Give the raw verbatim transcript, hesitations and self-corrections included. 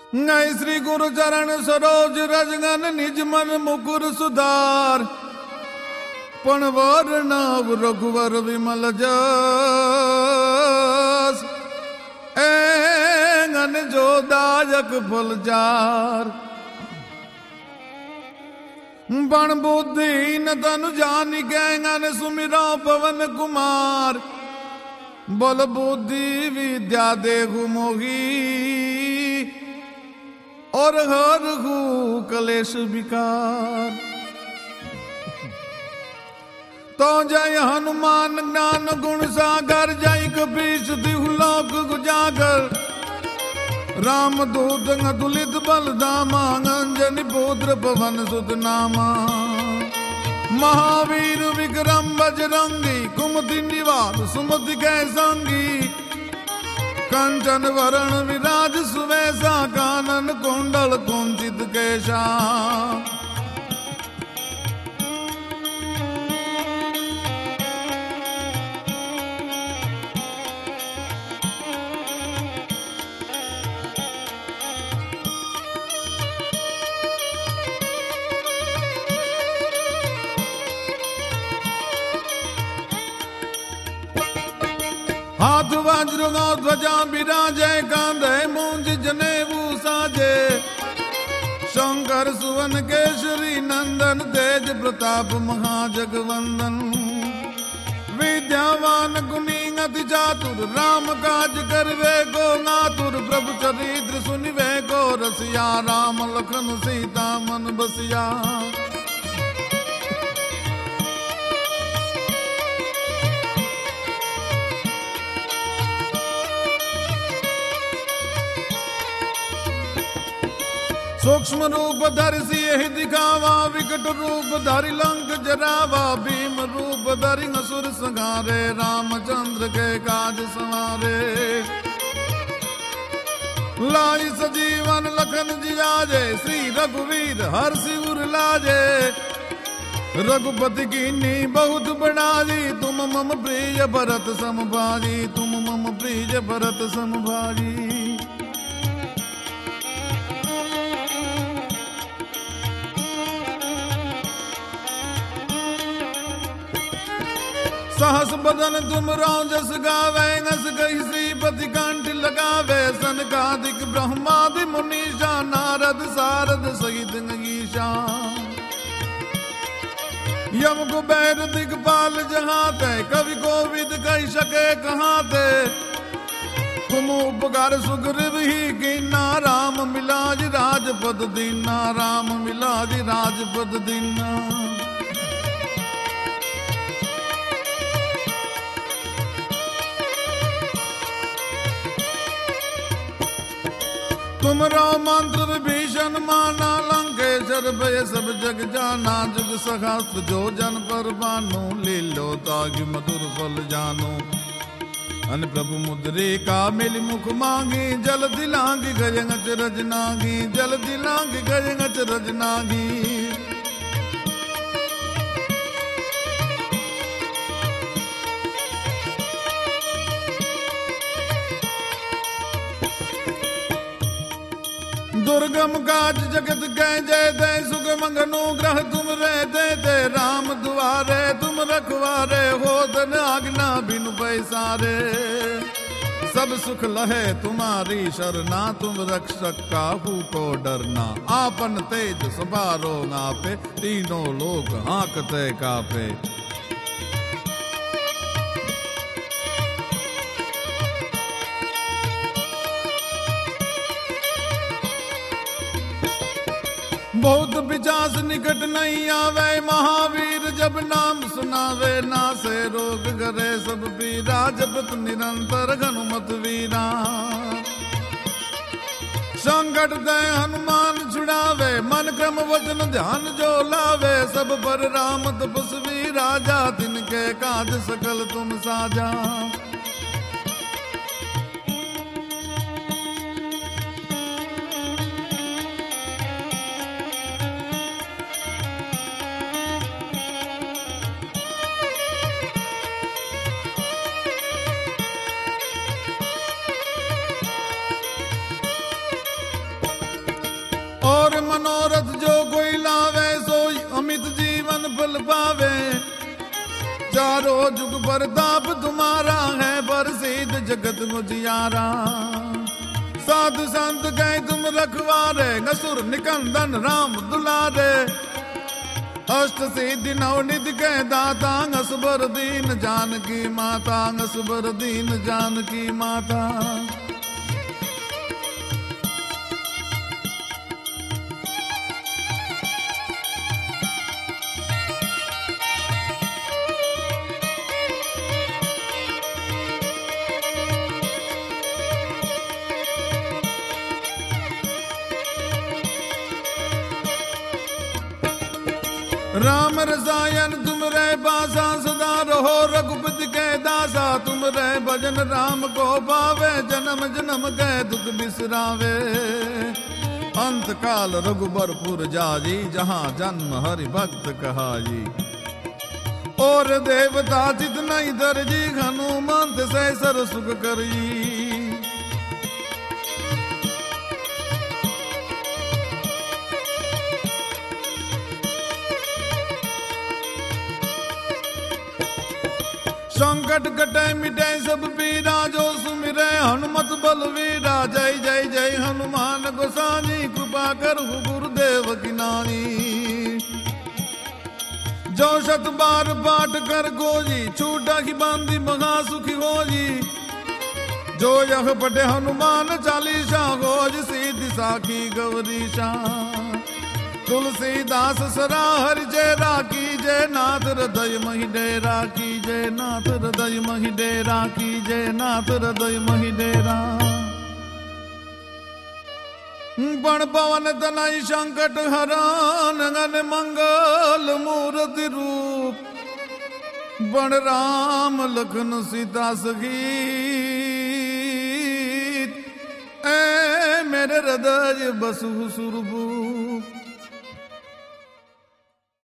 नय श्री गुरु चरण सरोज रजगन निज मन मुकुर सुधार पण वर नव रघुवर विमल जस एंगन जो दायक फल जार बण बुद्धि न तनु जानि गैंगन सुमिरो पवन कुमार बल बुद्धि विद्या देहु मोही और हर हु कलेश विकार। तो जय हनुमान ज्ञान गुण सागर जय कपीस तिहु लोक गुजागर राम दूत अतुलित बल धामा अंजनी पुत्र पवन सुत नामा महावीर विक्रम बजरंगी कुमति निवार सुमति कै संगी कंचन वरण विराज सुवेशा कानन कुंडल कुंचित केशा। हाथ वज्र ध्वजा विराजय कांधे मूंज जनेऊ साजे शंकर सुवन केसरी नंदन तेज प्रताप महाजगवंदन विद्यावान गुणी अति चातुर राम काज करवे को नातुर प्रभु चरित्र सुनिवे को रसिया राम लखन सीता मन बसिया। सूक्ष्म रूप धरि सियहि दिखावा विकट रूप धरि लंक जरावा भीम रूप धरि असुर संहारे रामचंद्र के काज संवारे लाई सजीवन लखन जियाजे श्री रघुवीर हर्षि उर लाजे रघुपति कीन्ही बहुत बड़ाई तुम मम प्रिय भरत सम भाई तुम मम प्रिय भरत सम भाई। सहस बदन तुम जस गावे नस गई श्रीपति कंठ लगावे सनकादिक ब्रह्मादि मुनीषा नारद सारद सहित गीषा यम कुबेर दिगपाल जहाँ ते कवि कोविद कही सके कहाँ ते तुम उपकार सुग्रीव ही कीना राम मिलाज राजपद दीना राम मिलाज राजपद दीना। तुमरो मंत्र विभीषण माना लंकेश्वर भय सब जग जाना जुग सहस्त्र जो जन पर बानो लीलो ताकि मधुर फल जानो अन प्रभु मुद्रिका मिली मुख मांगी जल दिलांगी गजंगच रजनागी जल दिलांगी गजंगच रजनागी। दुर्गम काज जगत कै जय दे सुगम अनुग्रह तुम रह दे दे राम दुआरे तुम रखवारे हो धन आज्ञा बिनु पैसारे सब सुख लहे तुम्हारी शरणा तुम रक्षक काहू को डरना आपन तेज सवारो आपे तीनों लोग हाँकते कापे। बहुत पिचास निकट नहीं आवे महावीर जब नाम सुनावे नासे रोग करे सब पीरा जपत निरंतर हनुमत वीरा संकट दे हनुमान छुड़ावे मन क्रम वचन ध्यान जो लावे सब पर राम तपस्वी राजा तिनके काज सकल तुम साजा। मनोरथ जो कोई लावे सोई अमित जीवन फल पावे। चारों जुग प्रताप तुम्हारा है प्रसिद्ध जगत मुजियारा। साधु संत गए तुम रखवारे असुर निकंदन राम दुलारे। अष्ट सिद्धि नवनिधि के दाता असबर दीन जानकी माता असबर दीन जानकी माता। राम रसायन तुम रे पासा सदा रहो रघुपति के दासा। तुम रे भजन राम को पावे जन्म जन्म के दुख बिसरावे। अंत काल रघुबरपुर जाजी जहाँ जन्म हरि भक्त कहाई। और देवता चित नहीं दर्जी हनुमंत से सर सुख करी। संकट कटे मिटे सब पीरा जो सुमिरे हनुमत बलवीरा। जय जय जय हनुमान गोसाई कृपा कर गुरुदेव की नानी। जो शत बार पाठ कर गोजी छूटा की बांधी महा सुखी होजी। जो यह पटे हनुमान चालीसा गोज सीधि साखी गौरीशा। तुलसीदास सरा हरि जय राखी जय नाथ हृदय मही डेरा की जय नाथ हृदय मही डेरा की जय नाथ हृदय मही डेरा। बण पवन तनय संकट हरण गन मंगल मूर्ति रूप। बण राम लखन सीता सखी ए मेरे हृदय बसु सुरभूप।